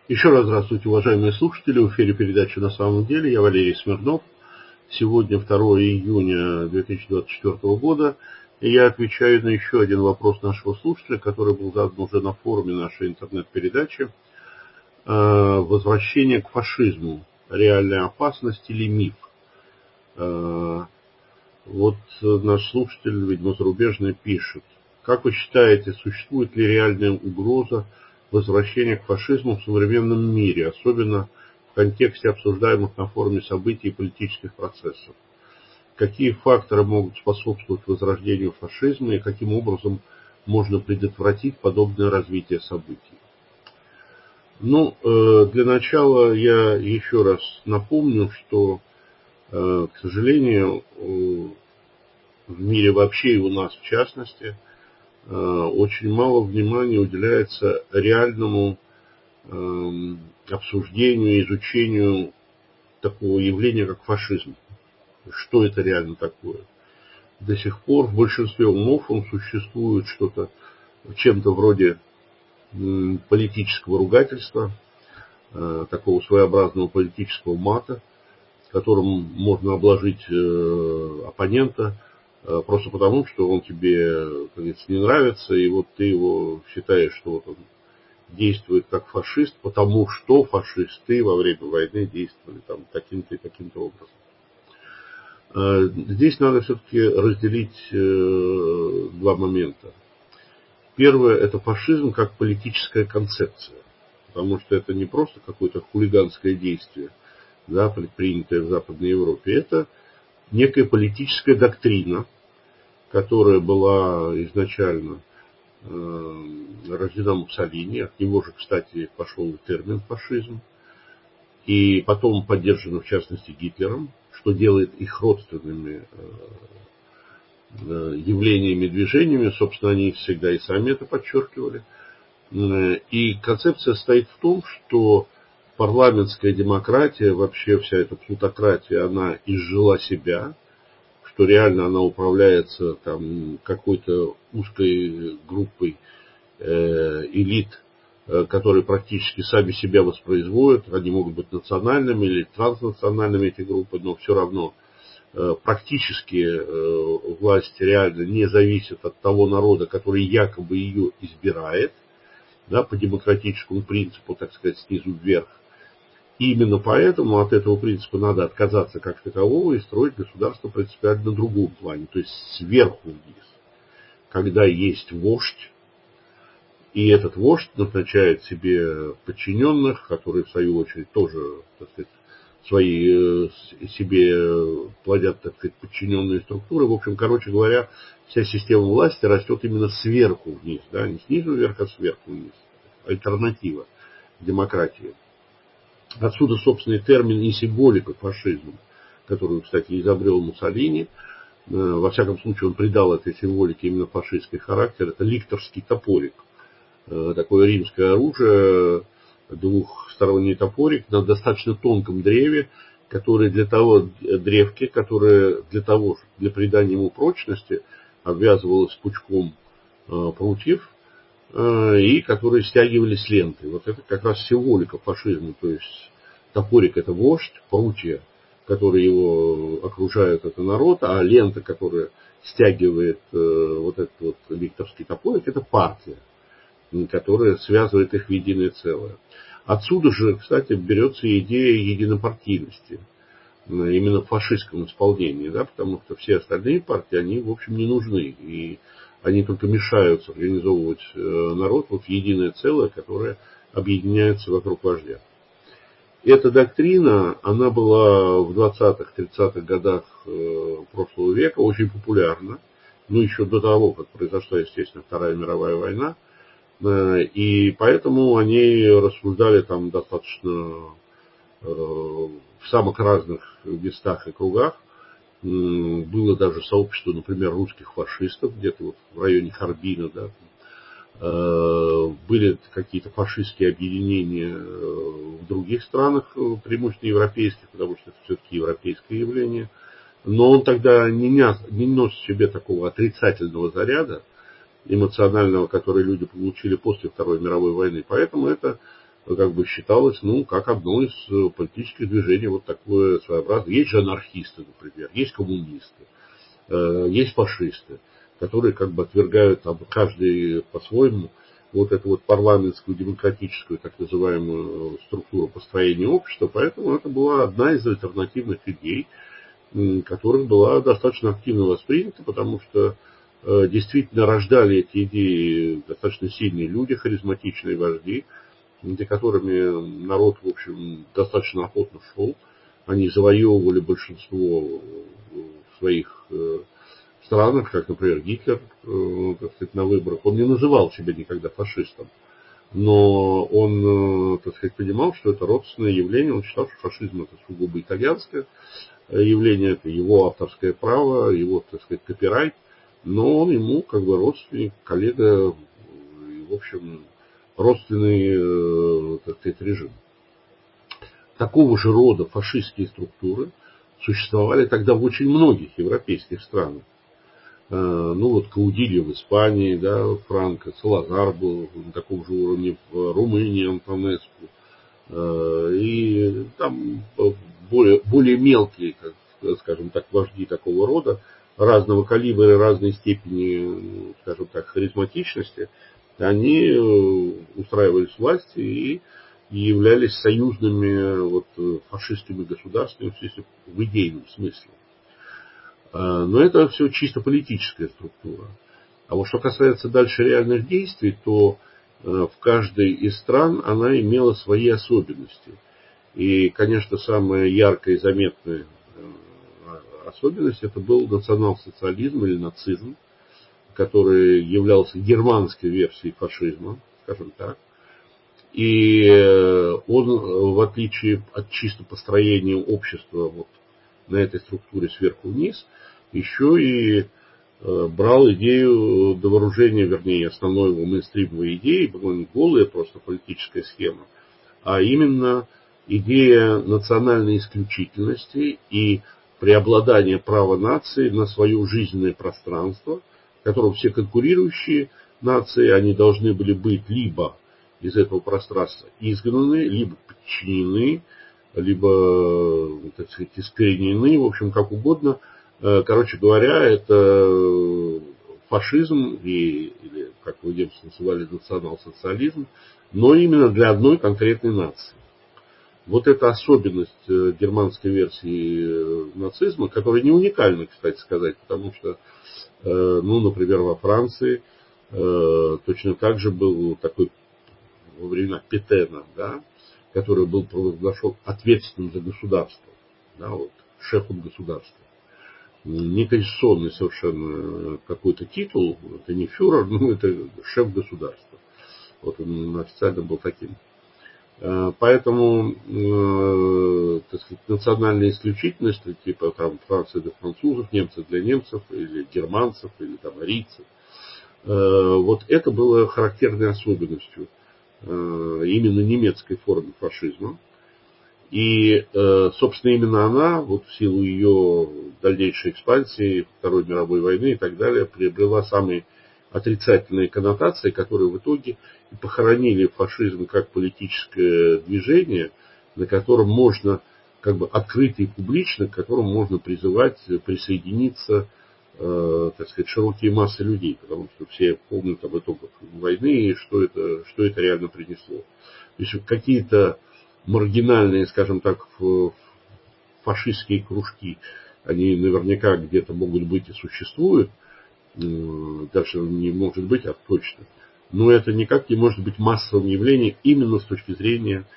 Еще раз здравствуйте, уважаемые слушатели. В эфире передача «На самом деле». Я Валерий Смирнов. Сегодня 2 июня 2024 года. И я отвечаю на еще один вопрос нашего слушателя, который был задан уже на форуме нашей интернет-передачи. Возвращение к фашизму. Реальная опасность или миф? Вот наш слушатель, видимо, зарубежный, пишет. Как вы считаете, существует ли реальная угроза возвращения к фашизму в современном мире, особенно в контексте обсуждаемых на форуме событий и политических процессов? Какие факторы могут способствовать возрождению фашизма и каким образом можно предотвратить подобное развитие событий? Для начала я еще раз напомню, что, к сожалению, в мире вообще и у нас в частности, очень мало внимания уделяется реальному обсуждению, изучению такого явления, как фашизм. Что это реально такое? До сих пор в большинстве умов он существует чем-то вроде политического ругательства, такого своеобразного политического мата, которым можно обложить оппонента просто потому, что он тебе, как говорится, не нравится, и вот ты его считаешь, что вот он действует как фашист, потому что фашисты во время войны действовали там таким-то и таким-то образом. Здесь надо все-таки разделить два момента. Первое – это фашизм как политическая концепция, потому что это не просто какое-то хулиганское действие, да, предпринятое в Западной Европе, это некая политическая доктрина, которая была изначально рождена Муссолини, от него же, кстати, пошел термин фашизм, и потом поддержана, в частности, Гитлером, что делает их родственными явлениями, движениями, собственно, они всегда и сами это подчеркивали. И концепция состоит в том, что парламентская демократия, вообще вся эта плутократия, она изжила себя, что реально она управляется там какой-то узкой группой элит, которые практически сами себя воспроизводят. Они могут быть национальными или транснациональными, эти группы, но все равно практически власть реально не зависит от того народа, который якобы ее избирает, да, по демократическому принципу, так сказать, снизу вверх. И именно поэтому от этого принципа надо отказаться как такового и строить государство принципиально на другом плане, то есть сверху вниз. Когда есть вождь, и этот вождь назначает себе подчиненных, которые в свою очередь тоже, так сказать, себе плодят, так сказать, подчиненные структуры. В общем, короче говоря, вся система власти растет именно сверху вниз, да, не снизу вверх, а сверху вниз. Альтернатива демократии. Отсюда, собственно, и термин и символика фашизма, которую, кстати, изобрел Муссолини. Во всяком случае, он придал этой символике именно фашистский характер. Это ликторский топорик. Такое римское оружие, двухсторонний топорик на достаточно тонком древе, который для придания ему прочности обвязывалось пучком прутьев, и которые стягивались лентой. Вот это как раз символика фашизма. То есть топорик — это вождь, прутья, которые его окружают, это народ, а лента, которая стягивает вот этот вот ликторский топорик, это партия, которая связывает их в единое целое. Отсюда же, кстати, берется идея единопартийности, именно в фашистском исполнении, да, потому что все остальные партии, они, в общем, не нужны, и они только мешают организовывать народ вот в единое целое, которое объединяется вокруг вождя. Эта доктрина, она была в 20-30-х годах прошлого века очень популярна, еще до того, как произошла, естественно, Вторая мировая война, и поэтому они рассуждали там достаточно в самых разных местах и кругах. Было даже сообщество, например, русских фашистов, где-то вот в районе Харбина, да. Были какие-то фашистские объединения в других странах, преимущественно европейских, потому что это все-таки европейское явление. Но он тогда не носит в себе такого отрицательного заряда эмоционального, который люди получили после Второй мировой войны. Поэтому это как бы считалось, как одно из политических движений, вот такое своеобразное. Есть же анархисты, например, есть коммунисты, есть фашисты, которые как бы отвергают каждый по-своему вот эту вот парламентскую, демократическую, так называемую структуру построения общества. Поэтому это была одна из альтернативных идей, которая была достаточно активно воспринята, потому что действительно рождали эти идеи достаточно сильные люди, харизматичные вожди, за которыми народ, в общем, достаточно охотно шел. Они завоевывали большинство в своих странах, как, например, Гитлер, так сказать, на выборах. Он не называл себя никогда фашистом, но он, так сказать, понимал, что это родственное явление. Он считал, что фашизм это сугубо итальянское явление, это его авторское право, его, так сказать, копирайт, но он ему как бы родственник, коллега, в общем, родственный, так сказать, режим. Такого же рода фашистские структуры существовали тогда в очень многих европейских странах. Вот Каудильо в Испании, да, Франко, Салазар был на таком же уровне, в Румынии Антонеску. И там более мелкие, скажем так, вожди такого рода, разного калибра и разной степени, скажем так, харизматичности, они устраивались в власти и являлись союзными фашистскими государствами в идейном смысле. Но это все чисто политическая структура. А вот что касается дальше реальных действий, то в каждой из стран она имела свои особенности. И, конечно, самая яркая и заметная особенность это был национал-социализм или нацизм, который являлся германской версией фашизма, скажем так. И он, в отличие от чисто построения общества на этой структуре сверху вниз, еще и брал идею до вооружения, вернее, основной его мейнстримовой идеей, была не голая просто политическая схема, а именно идея национальной исключительности и преобладания права нации на свое жизненное пространство, в котором все конкурирующие нации, они должны были быть либо из этого пространства изгнаны, либо подчинены, либо, так сказать, искоренены, в общем, как угодно. Короче говоря, это фашизм, или, как его немцы называли, национал-социализм, но именно для одной конкретной нации. Вот эта особенность германской версии нацизма, которая не уникальна, кстати сказать, потому что, например, во Франции точно так же был такой во времена Петена, да, который был провозглашен ответственным за государство, да, шефом государства. Не конституционный совершенно какой-то титул, это не фюрер, это шеф государства. Он официально был таким. Поэтому, так сказать, национальная исключительность, типа там Франция для французов, немцы для немцев, или германцев, или там арийцев, это было характерной особенностью именно немецкой формы фашизма. И, собственно, именно она, в силу ее дальнейшей экспансии, Второй мировой войны и так далее, приобрела самые отрицательные коннотации, которые в итоге и похоронили фашизм как политическое движение, на котором можно, как бы открыто и публично, к которому можно призывать присоединиться, так сказать, широкие массы людей, потому что все помнят об итогах войны и что это реально принесло. То есть какие-то маргинальные, скажем так, фашистские кружки, они наверняка где-то могут быть и существуют, даже не может быть, а точно. Но это никак не может быть массовым явлением именно с точки зрения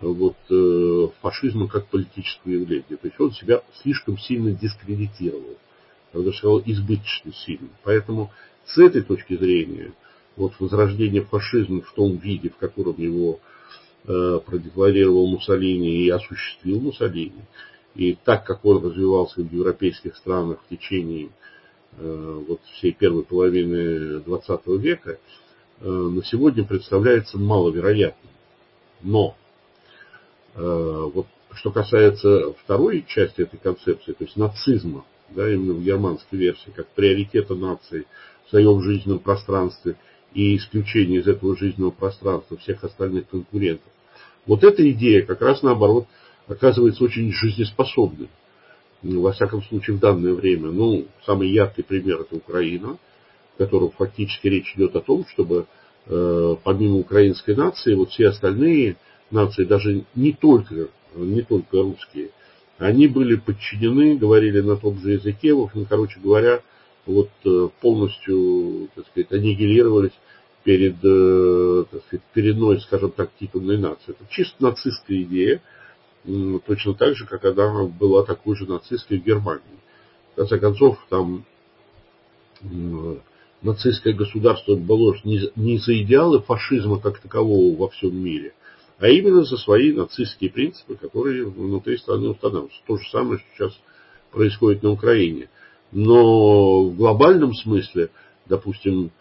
фашизма как политического явления. То есть он себя слишком сильно дискредитировал. Я даже сказал, избыточно сильно. Поэтому с этой точки зрения возрождение фашизма в том виде, в котором его продекларировал Муссолини и осуществил Муссолини, и так, как он развивался в европейских странах в течение всей первой половины XX века, на сегодня представляется маловероятным. Но что касается второй части этой концепции, то есть нацизма, да, именно в германской версии, как приоритета нации в своем жизненном пространстве и исключение из этого жизненного пространства всех остальных конкурентов, Вот эта идея как раз наоборот оказывается очень жизнеспособной. Во всяком случае в данное время. Ну, самый яркий пример — это Украина, в котором фактически речь идет о том, чтобы помимо украинской нации, вот все остальные нации, даже не только русские, они были подчинены, говорили на том же языке, в общем, короче говоря, вот полностью, так сказать, аннигилировались перед, так сказать, коренной, скажем так, титульной нацией. Это чисто нацистская идея, точно так же, как она была такой же нацистской в Германии. В конце концов, там нацистское государство боролось не за идеалы фашизма как такового во всем мире, а именно за свои нацистские принципы, которые внутри страны устанавливаются. То же самое, что сейчас происходит на Украине. Но в глобальном смысле, допустим,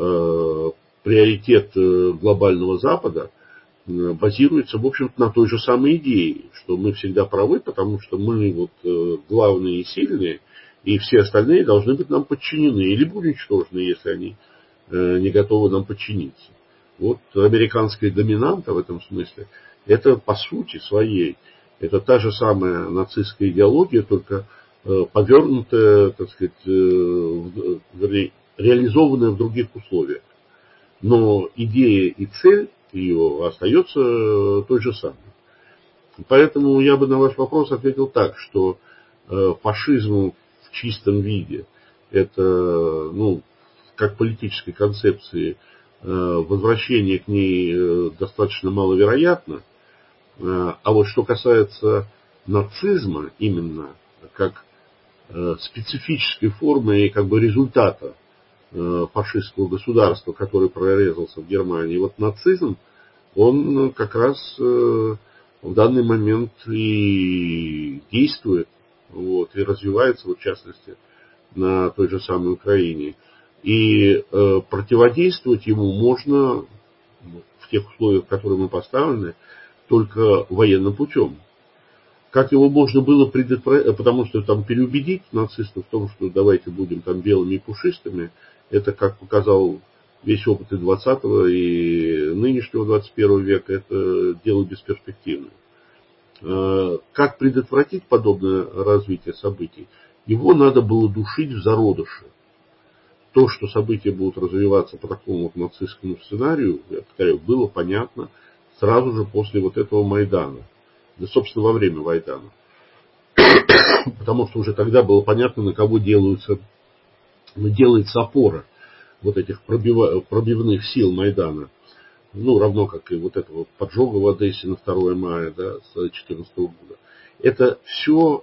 приоритет глобального Запада базируется, в общем-то, на той же самой идее, что мы всегда правы, потому что мы вот главные и сильные, и все остальные должны быть нам подчинены или будут уничтожены, если они не готовы нам подчиниться. Вот американская доминанта в этом смысле, это по сути своей, это та же самая нацистская идеология, только повернутая, так сказать, вернее, реализованная в других условиях. Но идея и цель ее остается той же самой. Поэтому я бы на ваш вопрос ответил так, что фашизм в чистом виде это, ну, как политической концепции, возвращение к ней достаточно маловероятно. А вот что касается нацизма именно как специфической формы и как бы результата фашистского государства, который прорезался в Германии, вот нацизм, он как раз в данный момент и действует, вот, и развивается, вот, в частности, на той же самой Украине. И противодействовать ему можно в тех условиях, в которые мы поставлены, только военным путем. Как его можно было предотвратить, потому что там переубедить нацистов в том, что давайте будем там белыми и пушистыми, это, как показал весь опыт и 20-го, и нынешнего 21 века, это дело бесперспективное. Как предотвратить подобное развитие событий? Его надо было душить в зародыше. То, что события будут развиваться по такому вот нацистскому сценарию, я повторяю, было понятно сразу же после вот этого Майдана. Да, собственно, во время Майдана. Потому что уже тогда было понятно, на кого делается опора вот этих пробивных сил Майдана. Ну, равно как и вот этого поджога в Одессе на 2 мая, да, с 2014 года. Это все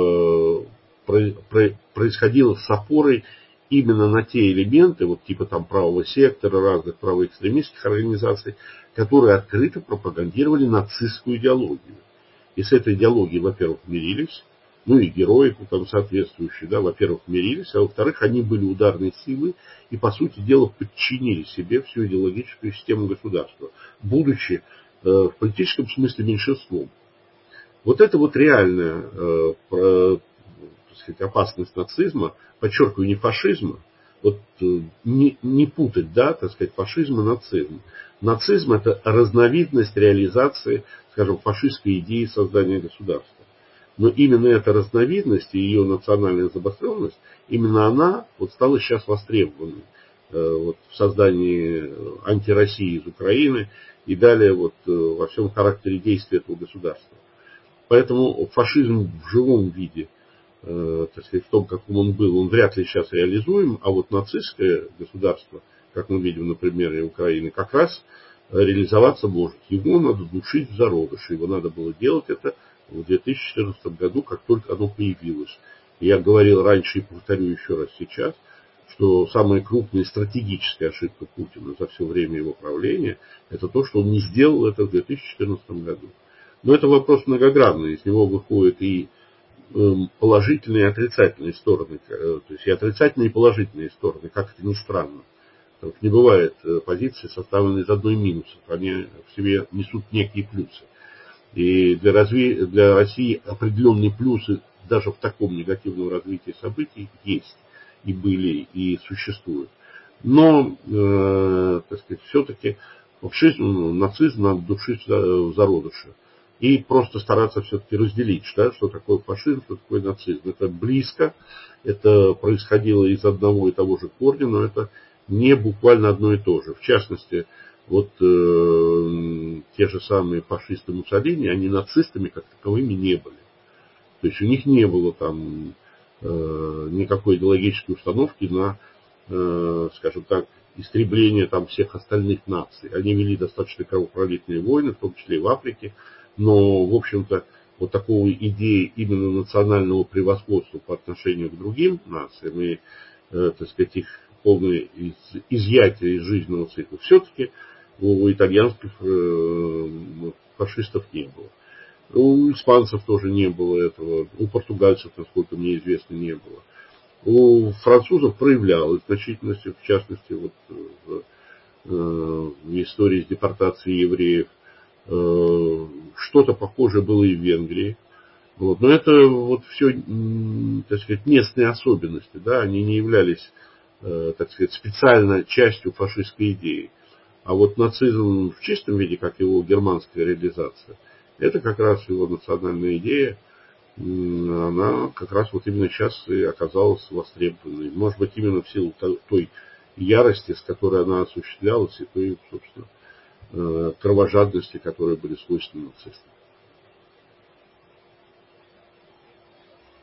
происходило с опорой именно на те элементы, вот типа там правого сектора, разных правоэкстремистских организаций, которые открыто пропагандировали нацистскую идеологию. И с этой идеологией, во-первых, мирились, ну и героику там соответствующие, да, во-первых, мирились, а во-вторых, они были ударной силой и, по сути дела, подчинили себе всю идеологическую систему государства, будучи в политическом смысле меньшинством. Вот это вот реальная, так сказать, опасность нацизма, подчеркиваю, не фашизма, вот не путать, да, так сказать, фашизм и нацизм. Нацизм — это разновидность реализации, скажем, фашистской идеи создания государства. Но именно эта разновидность и ее национальная забостренность, именно она вот стала сейчас востребованной вот, в создании антироссии из Украины и далее вот, во всем характере действия этого государства. Поэтому фашизм в живом виде, так сказать, в том, каком он был, он вряд ли сейчас реализуем, а вот нацистское государство, как мы видим на примере Украины, как раз реализоваться может. Его надо душить в зародыше, его надо было делать это в 2014 году, как только оно появилось. Я говорил раньше и повторю еще раз сейчас, что самая крупная стратегическая ошибка Путина за все время его правления, это то, что он не сделал это в 2014 году. Но это вопрос многогранный, из него выходят и положительные и отрицательные стороны, то есть и отрицательные и положительные стороны, как это ни странно. Потому что не бывает позиции, составленные из одной минусов, они в себе несут некие плюсы. И для России определенные плюсы даже в таком негативном развитии событий есть, и были, и существуют. Но, так сказать, все-таки фашизм, нацизм надо душить в зародыше. И просто стараться все-таки разделить, да, что такое фашизм, что такое нацизм. Это близко, это происходило из одного и того же корня, но это не буквально одно и то же. В частности, вот те же самые фашисты Муссолини, они нацистами как таковыми не были. То есть у них не было там никакой идеологической установки на, скажем так, истребление там всех остальных наций. Они вели достаточно кровопролитные войны, в том числе и в Африке, но, в общем-то, вот такого идеи именно национального превосходства по отношению к другим нациям и, так сказать, их полное изъятие из жизненного цикла, все-таки у итальянских фашистов не было. У испанцев тоже не было этого, у португальцев, насколько мне известно, не было. У французов проявлялась значительность, в частности, вот в истории с депортацией евреев. Что-то похожее было и в Венгрии. Вот. Но это вот все, так сказать, местные особенности, да, они не являлись, так сказать, специально частью фашистской идеи. А вот нацизм в чистом виде, как его германская реализация, это как раз его национальная идея, она как раз вот именно сейчас и оказалась востребованной. Может быть, именно в силу той ярости, с которой она осуществлялась, и той, собственно, кровожадности, которые были свойственны нацистам.